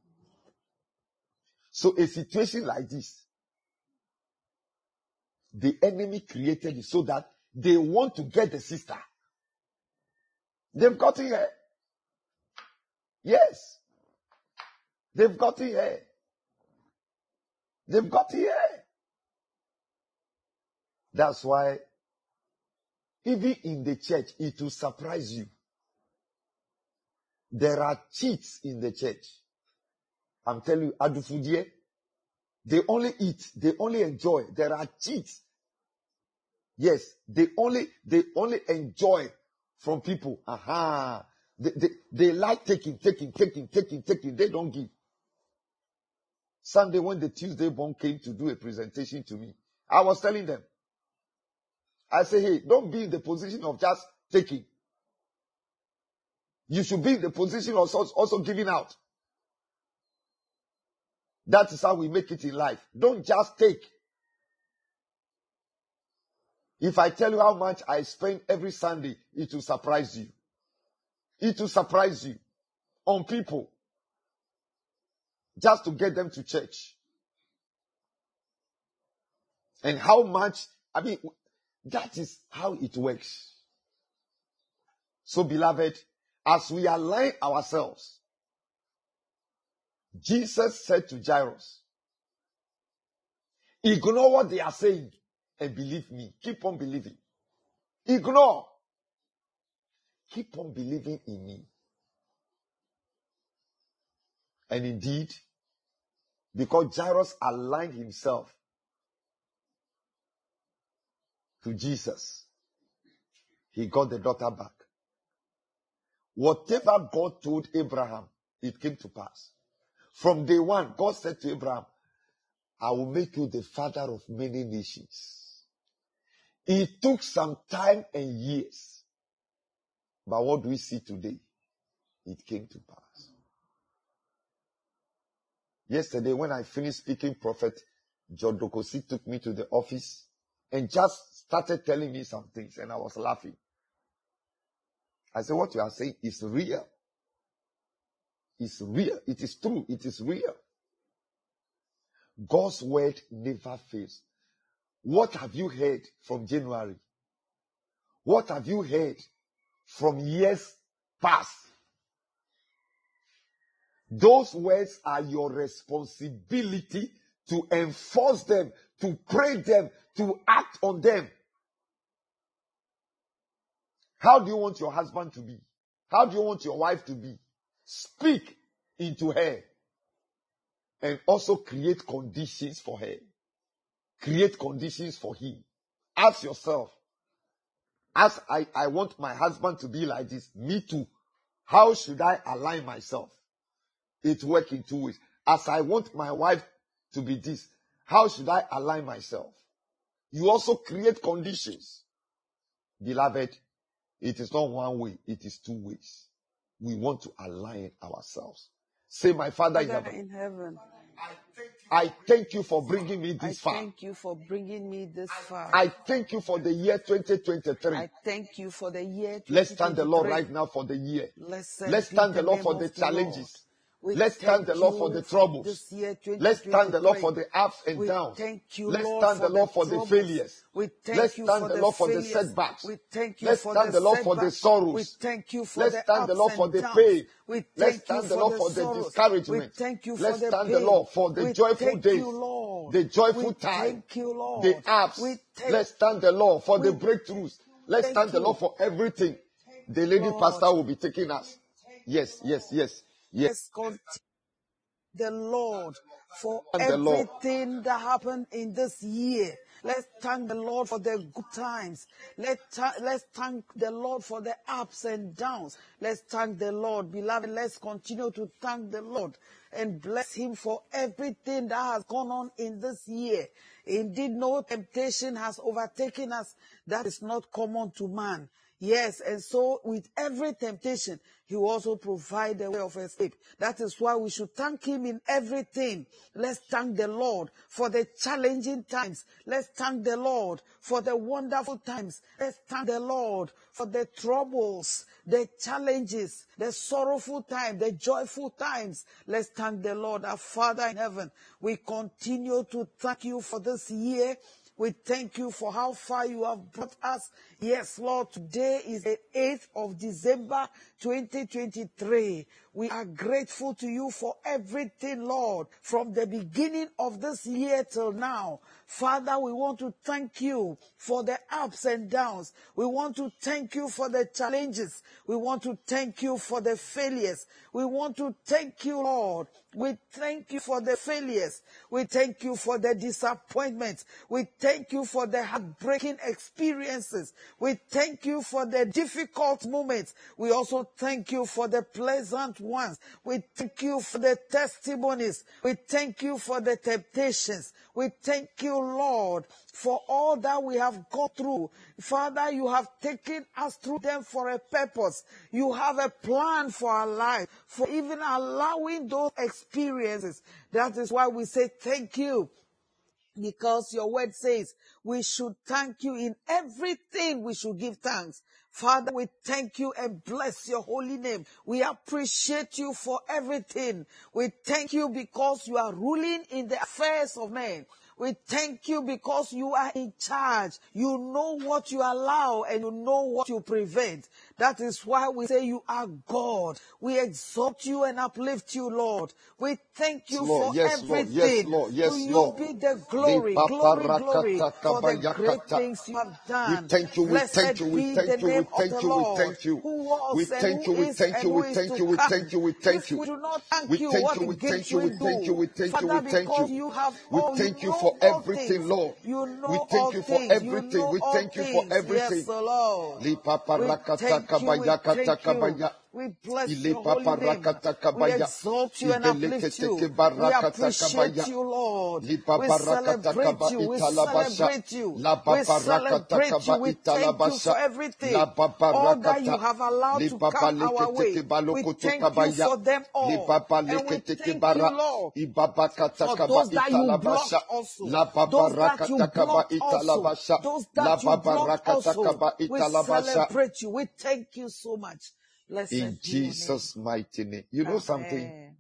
So a situation like this, the enemy created it so that they want to get the sister. They've got it here. Yes. They've got it here. They've got it here. That's why even in the church, it will surprise you. There are cheats in the church. I'm telling you, Adufudie, they only eat, they only enjoy. There are cheats. Yes, they only they only enjoy from people. Aha. They, they, they like taking, taking, taking, taking, taking. They don't give. Sunday, when the Tuesday born came to do a presentation to me, I was telling them, I say, hey, don't be in the position of just taking. You should be in the position of also, also giving out. That is how we make it in life. Don't just take. If I tell you how much I spend every Sunday, it will surprise you. It will surprise you on people just to get them to church. And how much, I mean, that is how it works. So, beloved, as we align ourselves, Jesus said to Jairus, ignore what they are saying and believe me. Keep on believing. Ignore. Keep on believing in me. And indeed, because Jairus aligned himself to Jesus, he got the daughter back. Whatever God told Abraham, it came to pass. From day one, God said to Abraham, I will make you the father of many nations. It took some time and years. But what do we see today? It came to pass. Yesterday, when I finished speaking, Prophet John Dokosi took me to the office and just started telling me some things, and I was laughing. I said, what you are saying is real. It's real. It is true. It is real. God's word never fails. What have you heard from January? What have you heard from years past? Those words are your responsibility to enforce them, to pray them, to act on them. How do you want your husband to be? How do you want your wife to be? Speak into her and also create conditions for her. Create conditions for him. Ask yourself, as I, I want my husband to be like this, me too. How should I align myself? It works in two ways. As I want my wife to be this, how should I align myself? You also create conditions. Beloved, it is not one way, it is two ways. We want to align ourselves. Say, my Father in Father heaven, in heaven, I thank you for bringing me I this far. thank you for bringing me this far. I thank you for the year twenty twenty-three. I thank you for the year Let's thank the Lord twenty twenty-three. right now for the year. Blessed Let's be thank the the Lord name for of the the Lord. challenges. We Let's thank the Lord for you the for troubles. this year Let's thank the Lord for twenty twenty-three. the ups and We downs. thank you, Let's Lord, thank for the Lord the for the troubles. failures. We thank Let's you thank for the the Lord for the failures. setbacks. We thank you Let's for thank the the Lord for the setbacks. sorrows. We thank you for Let's the thank the ups Lord for and the downs. pain. We Let's thank you thank the for Lord the for the sorrows. We discouragement. thank you for Let's the thank the pain. Lord for the We joyful thank days, you, Lord. the joyful We time, thank you, the Lord. ups. We thank Let's thank the Lord for the we breakthroughs. Let's thank thank the you, Lord for everything. The lady Lord. pastor will be taking us. Yes, yes, yes, yes. Let's continue the Lord for Thank the Lord. everything that happened in this year. Let's thank the Lord for the good times. Let ta- let's thank the Lord for the ups and downs. Let's thank the Lord. Beloved, let's continue to thank the Lord and bless him for everything that has gone on in this year. Indeed, no temptation has overtaken us that is not common to man. Yes, and so with every temptation, he will also provide a way of escape. That is why we should thank him in everything. Let's thank the Lord for the challenging times. Let's thank the Lord for the wonderful times. Let's thank the Lord for the troubles, the challenges, the sorrowful times, the joyful times. Let's thank the Lord, our Father in heaven. We continue to thank you for this year. We thank you for how far you have brought us. Yes, Lord, today is the eighth of December, twenty twenty-three. We are grateful to you for everything, Lord, from the beginning of this year till now. Father, we want to thank you for the ups and downs. We want to thank you for the challenges. We want to thank you for the failures. We want to thank you, Lord. We thank you for the failures. We thank you for the disappointments. We thank you for the heartbreaking experiences. We thank you for the difficult moments. We also thank you for the pleasant ones. We thank you for the testimonies. We thank you for the temptations. We thank you, Lord, for all that we have gone through. Father, you have taken us through them for a purpose. You have a plan for our life, for even allowing those experiences. That is why we say thank you. Because your word says we should thank you in everything. We should give thanks. Father, we thank you and bless your holy name. We appreciate you for everything. We thank you because you are ruling in the affairs of men. We thank you because you are in charge. You know what you allow and you know what you prevent. That is why we say you are God. We exalt you and uplift you, Lord. We thank you Lord, for yes, Lord, everything. yes, Lord, yes, To you Lord. be the glory, glory, glory for the great Lipaparakatakabayakata. things you have We done. thank you, we thank Blessed you, we be the thank you, we name of thank the you, we Lord, thank you. who We was and thank you, who we is thank and you, who we is thank to you, we come. thank you, we thank If we you. do not thank We you, thank what you, we again thank you, should we we thank you, do? we thank you, we Father, thank because you. you have We all, you thank you know for all everything, things. Lord. You We know all thank you for things. You everything. know We all thank you for things. Yes, everything. the Lord. We thank you. We thank you. Lipaparakatakabayakatakabaya. We bless Ile your holy papa name. We rakatakabaya. exalt you and uplift you. Ibeleketeke We barakatakabaya. appreciate you, Lord. Li We papa celebrate rakatakaba you. We italabasha. celebrate you. La We papa celebrate you. rakatakaba We thank you italabasha. for everything. La papa All that you rakata. have allowed Li to papa come our way. leketeke We balokoto thank you kabaya. for them Li all. papa And we leketeke thank bara. you, Lord, Ibaba for katakaba those that you blocked italabasha. also, La papa those that you rakatakaba blocked also, italabasha. those La that you papa blocked also. rakatakaba We italabasha. celebrate you. We thank you so much. Blessed In be your name. Jesus' mighty name. You know something? Amen.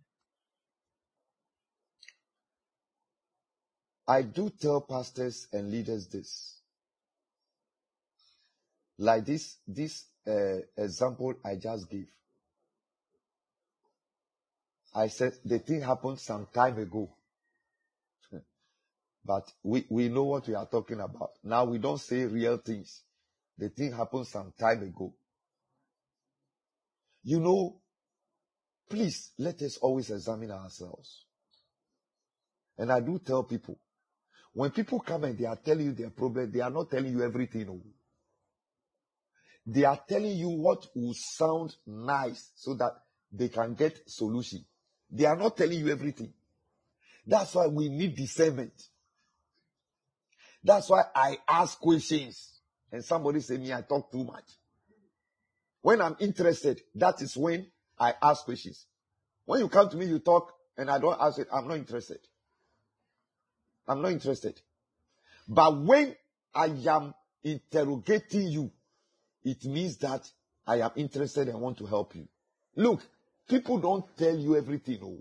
I do tell pastors and leaders this. Like this, this uh, example I just gave. I said the thing happened some time ago. But we, we know what we are talking about. Now we don't say real things. The thing happened some time ago. You know, please let us always examine ourselves. And I do tell people, when people come and they are telling you their problem, they are not telling you everything. No. They are telling you what will sound nice so that they can get solution. They are not telling you everything. That's why we need discernment. That's why I ask questions. And somebody say me, I talk too much. When I'm interested, that is when I ask questions. When you come to me, you talk, and I don't ask it, I'm not interested. I'm not interested. But when I am interrogating you, it means that I am interested and want to help you. Look, people don't tell you everything. No.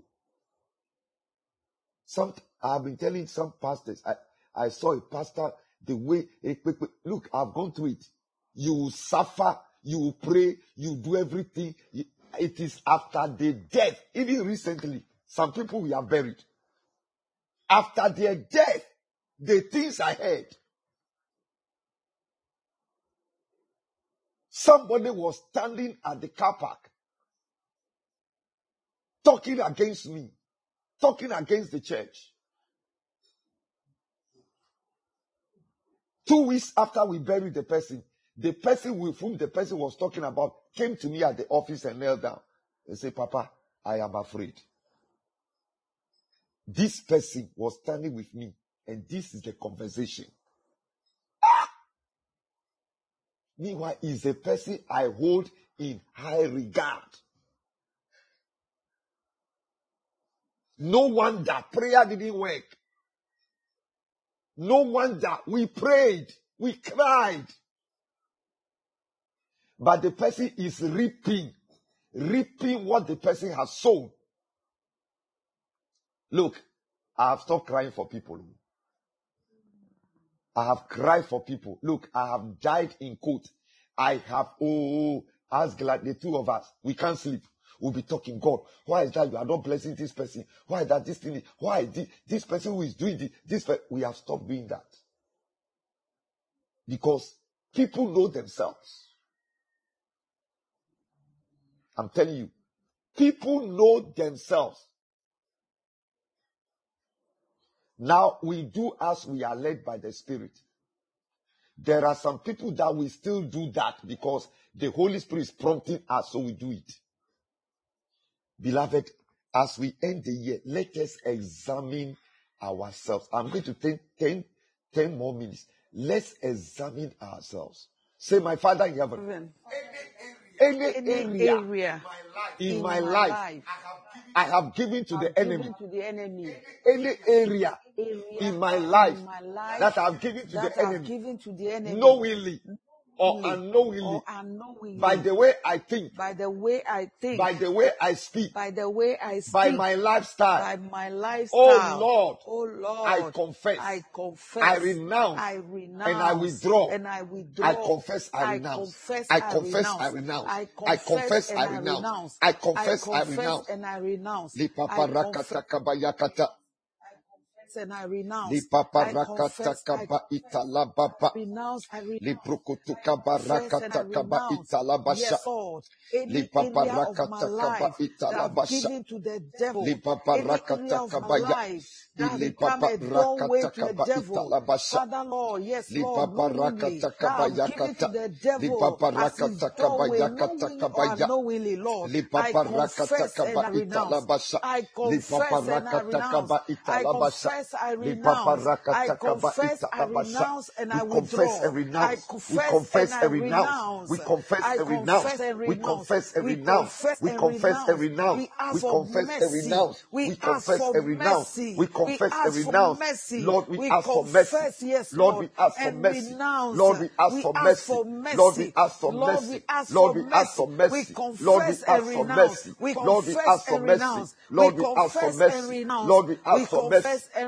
Some, I've been telling some pastors, I, I saw a pastor, the way, look, I've gone through it. You will suffer, you will pray, you do everything. It is after the death. Even recently, some people were buried. After their death, the things I heard. Somebody was standing at the car park, talking against me, talking against the church. Two weeks after we buried the person, the person with whom the person was talking about came to me at the office and knelt down and said, Papa, I am afraid. This person was standing with me, and this is the conversation. Ah! Meanwhile, is a person I hold in high regard. No wonder prayer didn't work. No wonder we prayed, we cried. But the person is reaping, reaping what the person has sown. Look, I have stopped crying for people. I have cried for people. Look, I have died in court. I have, oh, as glad the two of us, we can't sleep. We'll be talking, God, why is that you are not blessing this person? Why is that this thing? Why this, this person who is doing this? this we have stopped doing that. Because people know themselves. I'm telling you, people know themselves. Now we do as we are led by the Spirit. There are some people that will still do that because the Holy Spirit is prompting us, so we do it. Beloved, as we end the year, let us examine ourselves. I'm going to take ten, ten more minutes. Let's examine ourselves. Say, my Father in heaven, any area, any area, area in, in my, my life, life I have given to, the enemy. to the enemy. Any area, area in, my life, in my life that I have given to, the enemy, given to the enemy, knowingly or unknowingly, or unknowingly, by the way I think, by the way I think, by the way I speak, by the way I speak, by my lifestyle, by my lifestyle. Oh Lord, oh Lord, I confess, I confess, I renounce, I renounce, and I withdraw, and I withdraw. I confess, I renounce, I confess, I renounce, I confess, I renounce, I confess, I renounce, and I renounce. And I renounce. I confess, I renounce, I renounce. Yes, Lord. Any area of my life that I've given to the devil, any area of my life that has become a doorway to the devil, Father Lord, yes, Lord, knowingly, that I've given to the devil as his doorway, knowingly or unknowingly, Lord, I confess and I renounce. I confess and I renounce. I confess, I renounce. I confess, I renounce, and I withdraw. I confess and I renounce. We confess and renounce. We confess and renounce. We confess and renounce. We confess and renounce. We confess and renounce. We confess and renounce. Lord, we ask for mercy. Yes, Lord, we ask for mercy. Lord, we ask for mercy. Lord, we ask for mercy. Lord, we ask for mercy. Lord, we ask for mercy. Lord, we ask for mercy. Lord, we ask for mercy. Lord, we ask for mercy. Lord, we ask for mercy.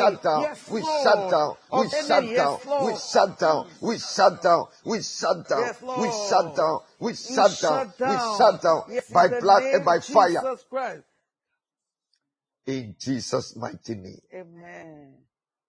shut down, Yes, we Lord. shut down, we Of shut enemy, down, yes, Lord. we shut down, we shut down, we shut down, Yes, we shut Lord. down, we We shut down, shut we down. shut down Yes, in by the blood name and by of fire. Jesus Christ. In Jesus' mighty name. Amen.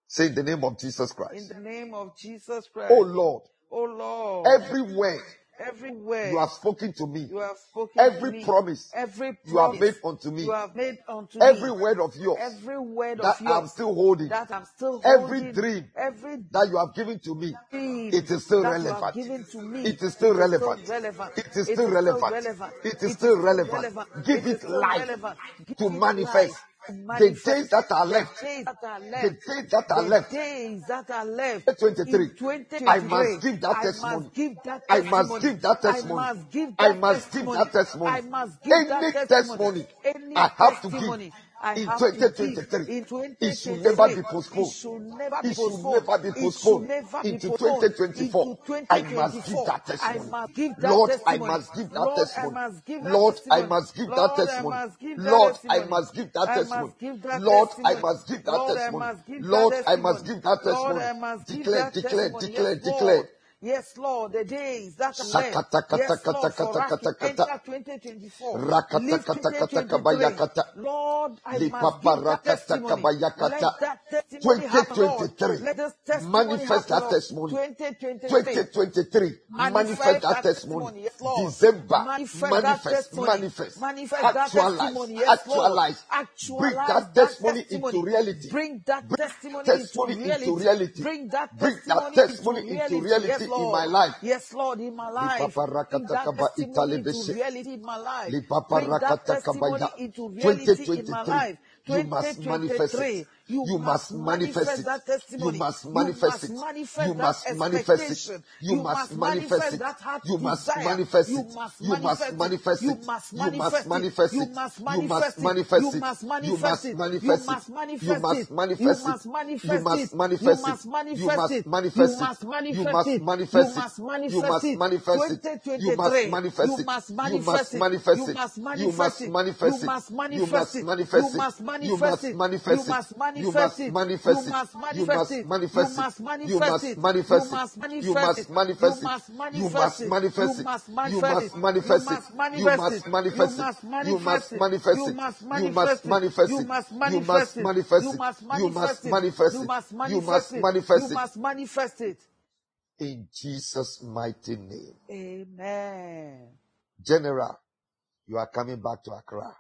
Say in the name of Jesus In Christ. the name of Jesus Christ. Oh Lord, Oh Lord, every word every word you have spoken to me, you have spoken every to me, promise every you have promise made unto me, you have made unto every me, word of yours every word that of yours I'm still holding, that I'm still every holding, dream every that you have given to me, dream it is still that you have relevant. given to me, It is still it is still relevant. relevant. It is It still is still relevant. relevant. It is It still is relevant. relevant. Give It is it still life relevant. Give to it manifest. life to The manifest. days that are The left, days that are the left, days that are the left, days that are left twenty-three, in twenty I twenty-three, must give that I testimony. must give that I must testimony. give that I testimony. must give I that must give testimony. that testimony. I must give that Any testimony. testimony Any I have to give testimony I in have to give twenty twenty-three, in it should twenty never be twenty-three. It postponed. should never be It should postponed. never be It should postponed never be into postponed twenty twenty-four. into I must give twenty twenty-four. that I testimony. must give that Lord, I testimony. must give that Lord, I testimony. must give that Lord, I testimony. must give that Lord, I testimony. must give that Lord, I testimony. must give that I testimony. must give that Lord, I testimony. must give that Lord, I testimony. must give that Lord, I must testimony. give that Lord, testimony. I must give Declare, that declare, testimony. declare, Yes, declare. Lord. Yes, Lord. The days that are left. Sakata kata Yes, kata Lord. For kata Raki, kata kata. enter twenty twenty-four. Rakata Leave kata kata twenty twenty-three. kabayakata. Lord, I must Lipapa give that rakata testimony. kabayakata. Let that testimony happen, Lord. twenty twenty-three. Let this testimony Manifest happen, that Lord. testimony. twenty twenty-three. twenty twenty-three. Manifest Manifest that that testimony. testimony, yes, Lord. December. Manifest that Manifest. testimony. Manifest. Manifest that Actualize. testimony, yes, Lord. Actualize. Bring Actualize that that testimony testimony. into reality. Bring that Bring testimony into testimony into reality. reality. Bring that Bring that testimony testimony into into reality, yes, reality in my Lord. life. Yes, Lord, in my life. Lipapa Bring rakata that kaba testimony into italebeshe. reality in my life. Lipapa Bring that rakata testimony kabaya. into reality in my twenty twenty-three. life. You must manifest it. twenty twenty-three, you, You must must manifest manifest it. that You testimony. must You manifest must it. manifest You that must manifest it. expectation. You You must must manifest manifest it. that heart You must desire. manifest You it. must You must manifest it. manifest You it. must You must manifest it. manifest You it. must You must manifest it. You manifest it. must You manifest must it. You manifest it. must You manifest must it. You manifest it. must You manifest must it. You manifest it. must You manifest must it. You manifest it. must You manifest must it. You manifest it. must You manifest must it. manifest it. You must twenty twenty-three. manifest You it. must You manifest must it. manifest You it. must You manifest must it. You manifest it. must You manifest must it. You manifest it. must You manifest must it. You manifest it. must You manifest must it. You manifest it. must You manifest must it. You manifest it. must You manifest must it. You manifest it. must You manifest must it. manifest You it. must You manifest must it. manifest You it. must You manifest must it. You manifest must it. You manifest must it. manifest You it. must You must manifest it. manifest You it. must You manifest must it. You manifest must manifest it. You must manifest it. it. You must manifest You it. must You manifest must it. manifest You it. must manifest it. In Jesus' mighty name. Amen. General, you are coming back to Accra.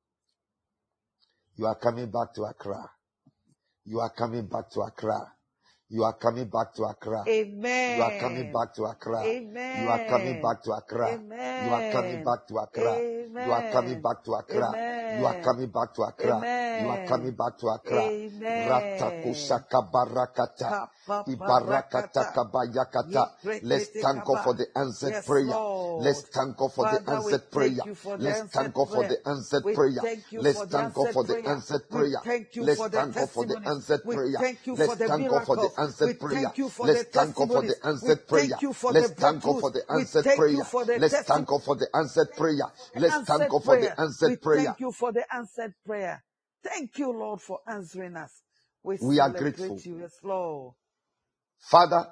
You are coming back to Accra. You are coming back to Accra. You are coming back to Accra. Amen. You are coming back to Accra. Amen. You are coming back to Accra. Amen. You are coming back to Accra. Amen. You are coming back to Accra. Amen. You are coming back to Accra. Amen. You are coming back to Accra. Amen. Ratakusaka barakata. Ibarakata kabayakata. Let's thank God for the answered Yes, prayer. Lord. Let's thank God for the Father, we answered thank prayer. you for the Let's answered thank God for prayer. the answered We prayer. thank you Let's for the thank God answered for the prayer. answered We prayer. thank you Let's for the thank God for the testimonies. answered We prayer. thank you Let's for the thank God for the miracles. We answered prayer. thank you for Let's the thank God for the testimonies. We answered prayer. thank you for Let's the thank God breakthroughs. for the We answered thank prayer. you for the Let's thank testimonies. God for the answered prayer. Let's thank Answered God for the prayer. We answered prayer. thank you for the answered prayer. Thank you, Lord, for answering us. We We are celebrate grateful. you, yes, Lord. Father,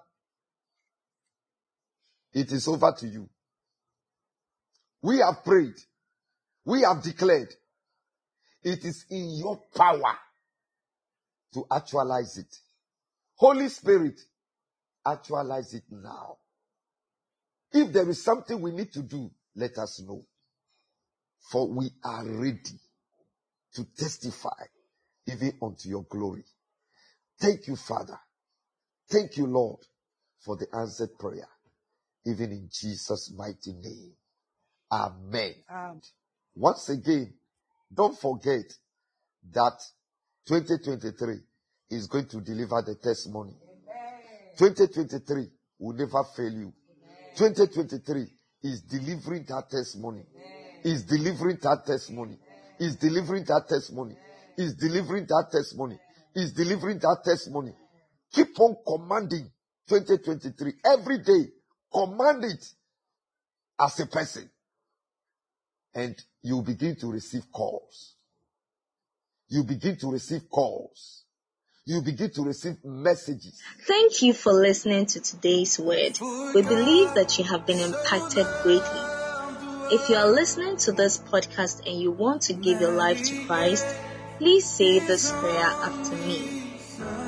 it is over to you. We have prayed. We have declared. It is in your power to actualize it. Holy Spirit, actualize it now. If there is something we need to do, let us know. For we are ready to testify even unto your glory. Thank you, Father. Thank you, Lord, for the answered prayer. Even in Jesus' mighty name. Amen. Um, Once again, don't forget that twenty twenty-three is going to deliver the testimony. twenty twenty-three will never fail you. twenty twenty-three is delivering that testimony. Is delivering that testimony. Is delivering that testimony. Is delivering that testimony. Is delivering that testimony. Keep on commanding twenty twenty-three. Every day, command it as a person. And you begin to receive calls. You begin to receive calls. You begin to receive messages. Thank you for listening to today's word. We believe that you have been impacted greatly. If you are listening to this podcast and you want to give your life to Christ, please say this prayer after me.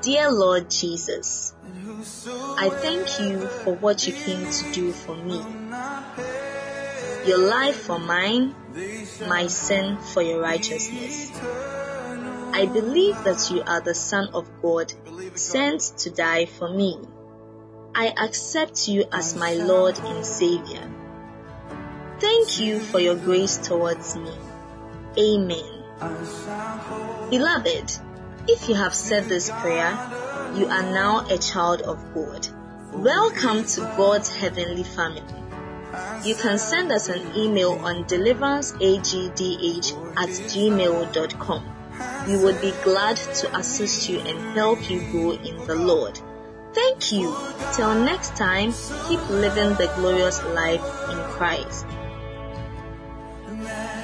Dear Lord Jesus, I thank you for what you came to do for me. Your life for mine, my sin for your righteousness. I believe that you are the Son of God, sent to die for me. I accept you as my Lord and Savior. Thank you for your grace towards me. Amen. Beloved, if you have said this prayer, you are now a child of God. Welcome to God's heavenly family. You can send us an email on deliveranceagdh at gmail dot com. We would be glad to assist you and help you grow in the Lord. Thank you. Till next time, keep living the glorious life in Christ.